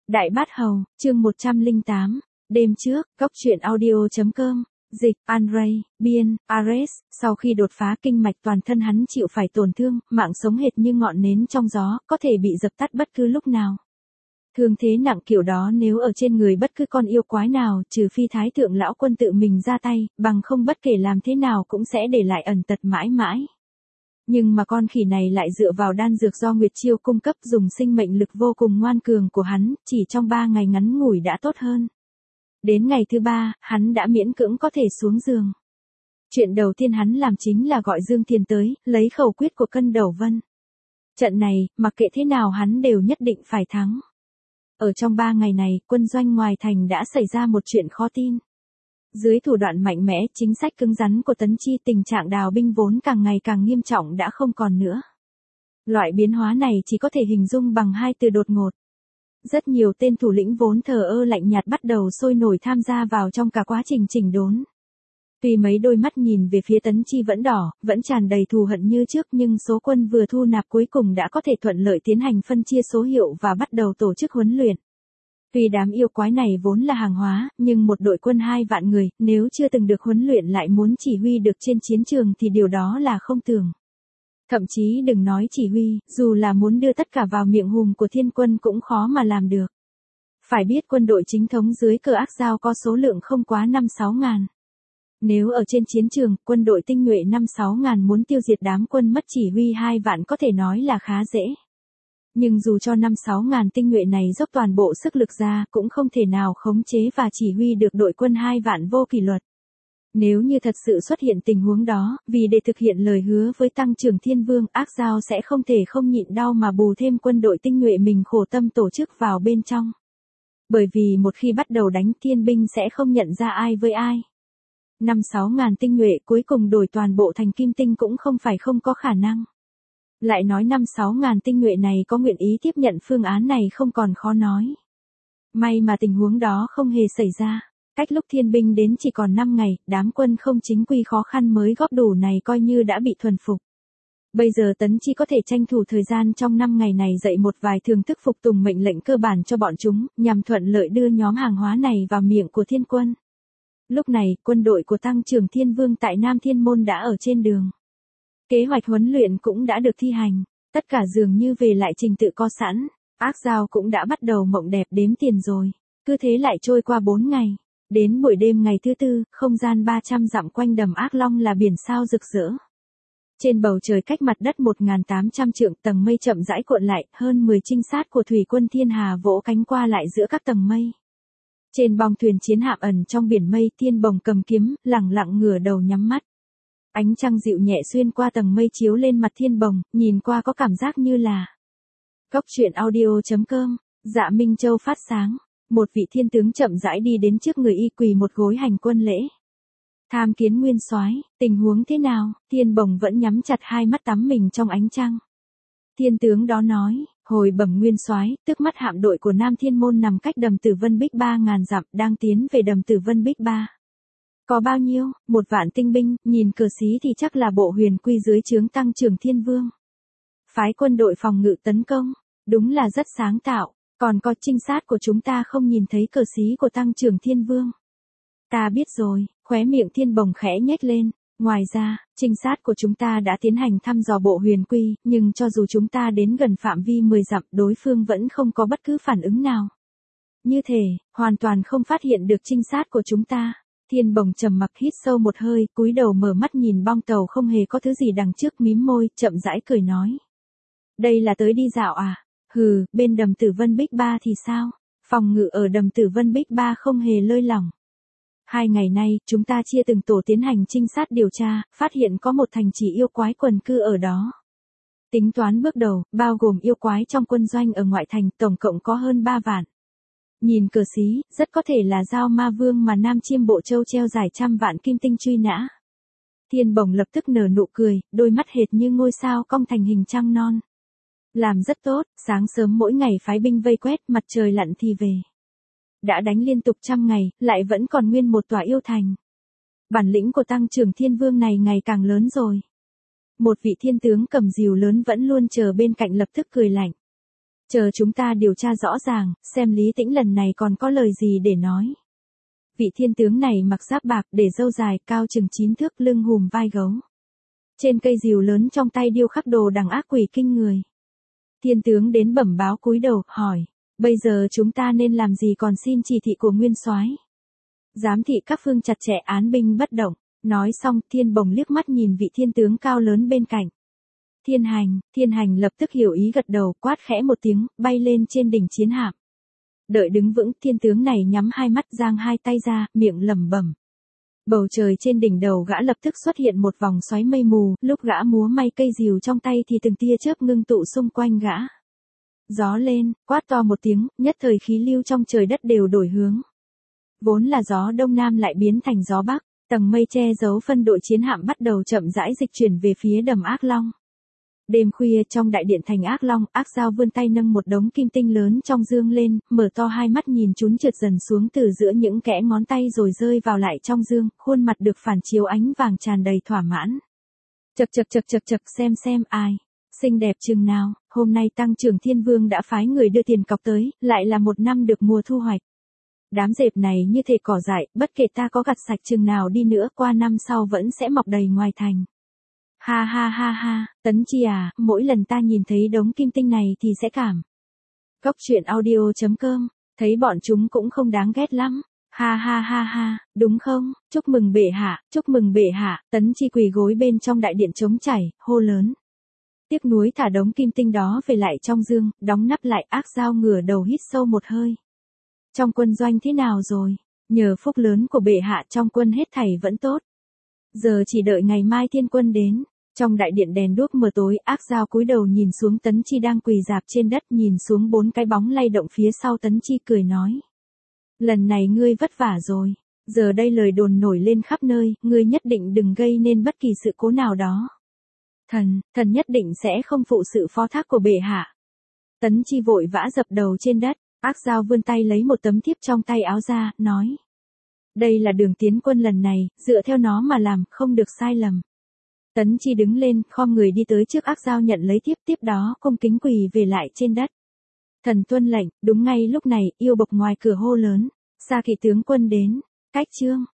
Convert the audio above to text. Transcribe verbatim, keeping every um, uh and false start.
Đại Bát Hầu, chương một trăm lẻ tám, đêm trước, góc truyện audio.com, dịch, Andrei, biên, Ares, sau khi đột phá kinh mạch toàn thân hắn chịu phải tổn thương, mạng sống hệt như ngọn nến trong gió, có thể bị dập tắt bất cứ lúc nào. Thương thế nặng kiểu đó nếu ở trên người bất cứ con yêu quái nào, trừ phi Thái Thượng Lão Quân tự mình ra tay, bằng không bất kể làm thế nào cũng sẽ để lại ẩn tật mãi mãi. Nhưng mà con khỉ này lại dựa vào đan dược do Nguyệt Chiêu cung cấp, dùng sinh mệnh lực vô cùng ngoan cường của hắn, chỉ trong ba ngày ngắn ngủi đã tốt hơn. Đến ngày thứ ba, hắn đã miễn cưỡng có thể xuống giường. Chuyện đầu tiên hắn làm chính là gọi Dương Thiên tới, lấy khẩu quyết của Cân Đầu Vân. Trận này, mặc kệ thế nào hắn đều nhất định phải thắng. Ở trong ba ngày này, quân doanh ngoài thành đã xảy ra một chuyện khó tin. Dưới thủ đoạn mạnh mẽ, chính sách cứng rắn của Tấn Chi, tình trạng đào binh vốn càng ngày càng nghiêm trọng đã không còn nữa. Loại biến hóa này chỉ có thể hình dung bằng hai từ: đột ngột. Rất nhiều tên thủ lĩnh vốn thờ ơ lạnh nhạt bắt đầu sôi nổi tham gia vào trong cả quá trình chỉnh đốn. Tuy mấy đôi mắt nhìn về phía Tấn Chi vẫn đỏ, vẫn tràn đầy thù hận như trước, nhưng số quân vừa thu nạp cuối cùng đã có thể thuận lợi tiến hành phân chia số hiệu và bắt đầu tổ chức huấn luyện. Tuy đám yêu quái này vốn là hàng hóa, nhưng một đội quân hai vạn người, nếu chưa từng được huấn luyện lại muốn chỉ huy được trên chiến trường thì điều đó là không tưởng. Thậm chí đừng nói chỉ huy, dù là muốn đưa tất cả vào miệng hùm của thiên quân cũng khó mà làm được. Phải biết quân đội chính thống dưới cờ Ác Dao có số lượng không quá năm sáu ngàn. Nếu ở trên chiến trường, quân đội tinh nhuệ năm sáu ngàn muốn tiêu diệt đám quân mất chỉ huy hai vạn có thể nói là khá dễ. Nhưng dù cho năm sáu ngàn tinh nhuệ này dốc toàn bộ sức lực ra, cũng không thể nào khống chế và chỉ huy được đội quân hai vạn vô kỷ luật. Nếu như thật sự xuất hiện tình huống đó, vì để thực hiện lời hứa với Tăng Trưởng Thiên Vương, Ác Dao sẽ không thể không nhịn đau mà bù thêm quân đội tinh nhuệ mình khổ tâm tổ chức vào bên trong. Bởi vì một khi bắt đầu đánh, thiên binh sẽ không nhận ra ai với ai. Năm sáu ngàn tinh nhuệ cuối cùng đổi toàn bộ thành kim tinh cũng không phải không có khả năng. Lại nói năm sáu ngàn tinh nhuệ này có nguyện ý tiếp nhận phương án này không còn khó nói. May mà tình huống đó không hề xảy ra. Cách lúc thiên binh đến chỉ còn năm ngày, đám quân không chính quy khó khăn mới góp đủ này coi như đã bị thuần phục. Bây giờ Tấn Chi có thể tranh thủ thời gian trong năm ngày này dạy một vài thường thức phục tùng mệnh lệnh cơ bản cho bọn chúng, nhằm thuận lợi đưa nhóm hàng hóa này vào miệng của thiên quân. Lúc này, quân đội của Tăng Trưởng Thiên Vương tại Nam Thiên Môn đã ở trên đường. Kế hoạch huấn luyện cũng đã được thi hành, tất cả dường như về lại trình tự có sẵn, Ác Dao cũng đã bắt đầu mộng đẹp đếm tiền rồi. Cứ thế lại trôi qua bốn ngày, đến buổi đêm ngày thứ tư, không gian ba trăm dặm quanh đầm Ác Long là biển sao rực rỡ. Trên bầu trời cách mặt đất một nghìn tám trăm trượng, tầng mây chậm rãi cuộn lại, hơn mười trinh sát của thủy quân Thiên Hà vỗ cánh qua lại giữa các tầng mây. Trên bong thuyền chiến hạm ẩn trong biển mây, Thiên Bồng cầm kiếm, lẳng lặng ngửa đầu nhắm mắt. Ánh trăng dịu nhẹ xuyên qua tầng mây chiếu lên mặt Thiên Bồng, nhìn qua có cảm giác như là góc truyện audio.com, Dạ Minh Châu phát sáng. Một vị thiên tướng chậm rãi đi đến trước người y, quỳ một gối hành quân lễ. Tham kiến nguyên soái, tình huống thế nào? Thiên Bồng vẫn nhắm chặt hai mắt tắm mình trong ánh trăng. Thiên tướng đó nói, hồi bẩm nguyên soái, tức mắt hạm đội của Nam Thiên Môn nằm cách đầm Tử Vân Bích ba ngàn dặm, đang tiến về đầm Tử Vân Bích ba. Có bao nhiêu? Một vạn tinh binh, nhìn cờ xí thì chắc là bộ huyền quy dưới trướng Tăng Trưởng Thiên Vương. Phái quân đội phòng ngự tấn công, đúng là rất sáng tạo. Còn có trinh sát của chúng ta không nhìn thấy cờ xí của Tăng Trưởng Thiên Vương. Ta biết rồi, khóe miệng Thiên Bồng khẽ nhếch lên. Ngoài ra, trinh sát của chúng ta đã tiến hành thăm dò bộ huyền quy, nhưng cho dù chúng ta đến gần phạm vi mười dặm, đối phương vẫn không có bất cứ phản ứng nào. Như thể, hoàn toàn không phát hiện được trinh sát của chúng ta. Thiên Bồng trầm mặc hít sâu một hơi, cúi đầu mở mắt nhìn bong tàu không hề có thứ gì đằng trước, mím môi, chậm rãi cười nói. Đây là tới đi dạo à? Hừ, bên đầm Tử Vân Bích ba thì sao? Phòng ngự ở đầm Tử Vân Bích ba không hề lơi lỏng. Hai ngày nay, chúng ta chia từng tổ tiến hành trinh sát điều tra, phát hiện có một thành trì yêu quái quần cư ở đó. Tính toán bước đầu, bao gồm yêu quái trong quân doanh ở ngoại thành, tổng cộng có hơn ba vạn. Nhìn cờ xí, rất có thể là Giao Ma Vương mà Nam Chiêm Bộ Châu treo giải trăm vạn kim tinh truy nã. Thiên Bồng lập tức nở nụ cười, đôi mắt hệt như ngôi sao cong thành hình trăng non. Làm rất tốt, sáng sớm mỗi ngày phái binh vây quét, mặt trời lặn thì về. Đã đánh liên tục trăm ngày, lại vẫn còn nguyên một tòa yêu thành. Bản lĩnh của Tăng Trưởng Thiên Vương này ngày càng lớn rồi. Một vị thiên tướng cầm rìu lớn vẫn luôn chờ bên cạnh lập tức cười lạnh. Chờ chúng ta điều tra rõ ràng, xem Lý Tĩnh lần này còn có lời gì để nói. Vị thiên tướng này mặc giáp bạc, để râu dài, cao chừng chín thước, lưng hùm vai gấu. Trên cây rìu lớn trong tay điêu khắc đồ đằng ác quỷ kinh người. Thiên tướng đến bẩm báo cúi đầu, hỏi, bây giờ chúng ta nên làm gì, còn xin chỉ thị của nguyên soái. Giám thị các phương chặt chẽ, án binh bất động. Nói xong, Thiên Bồng liếc mắt nhìn vị thiên tướng cao lớn bên cạnh. Thiên Hành, Thiên Hành lập tức hiểu ý gật đầu, quát khẽ một tiếng, bay lên trên đỉnh chiến hạm. Đợi đứng vững, thiên tướng này nhắm hai mắt, giang hai tay ra, miệng lẩm bẩm. Bầu trời trên đỉnh đầu gã lập tức xuất hiện một vòng xoáy mây mù, lúc gã múa may cây rìu trong tay thì từng tia chớp ngưng tụ xung quanh gã. Gió lên, quát to một tiếng, nhất thời khí lưu trong trời đất đều đổi hướng. Vốn là gió đông nam lại biến thành gió bắc, tầng mây che giấu phân đội chiến hạm bắt đầu chậm rãi dịch chuyển về phía đầm Ác Long. Đêm khuya trong đại điện thành Ác Long, Ác Dao vươn tay nâng một đống kim tinh lớn trong dương lên, mở to hai mắt nhìn chúng trượt dần xuống từ giữa những kẽ ngón tay rồi rơi vào lại trong dương, khuôn mặt được phản chiếu ánh vàng tràn đầy thỏa mãn. Chậc chậc chậc chậc chậc, xem xem ai, xinh đẹp chừng nào, hôm nay Tăng trưởng Thiên Vương đã phái người đưa tiền cọc tới, lại là một năm được mùa thu hoạch. Đám dẹp này như thể cỏ dại, bất kể ta có gặt sạch chừng nào đi nữa, qua năm sau vẫn sẽ mọc đầy ngoài thành. Ha ha ha ha, Tấn Chi à, mỗi lần ta nhìn thấy đống kim tinh này thì sẽ cảm. Cốc truyện audio chấm com, thấy bọn chúng cũng không đáng ghét lắm. Ha ha ha ha, đúng không, chúc mừng bệ hạ, chúc mừng bệ hạ, Tấn Chi quỳ gối bên trong đại điện trống chảy, hô lớn. Tiếc nuối thả đống kim tinh đó về lại trong dương, đóng nắp lại. Ác Dao ngửa đầu hít sâu một hơi. Trong quân doanh thế nào rồi? Nhờ phúc lớn của bệ hạ trong quân hết thảy vẫn tốt. Giờ chỉ đợi ngày mai thiên quân đến. Trong đại điện đèn đuốc mờ tối, Ác Dao cúi đầu nhìn xuống Tấn Chi đang quỳ rạp trên đất, nhìn xuống bốn cái bóng lay động phía sau Tấn Chi, cười nói. Lần này ngươi vất vả rồi. Giờ đây lời đồn nổi lên khắp nơi, ngươi nhất định đừng gây nên bất kỳ sự cố nào đó. Thần, thần nhất định sẽ không phụ sự phó thác của bệ hạ. Tấn Chi vội vã dập đầu trên đất. Ác Dao vươn tay lấy một tấm thiếp trong tay áo ra, nói. Đây là đường tiến quân lần này, dựa theo nó mà làm, không được sai lầm. Tấn Chi đứng lên, khom người đi tới trước Ác Dao nhận lấy thiếp, tiếp đó cung kính quỳ về lại trên đất. Thần tuân lệnh. Đúng ngay lúc này, Yêu Bộc ngoài cửa hô lớn. Xa Kỵ tướng quân đến. Cách chương.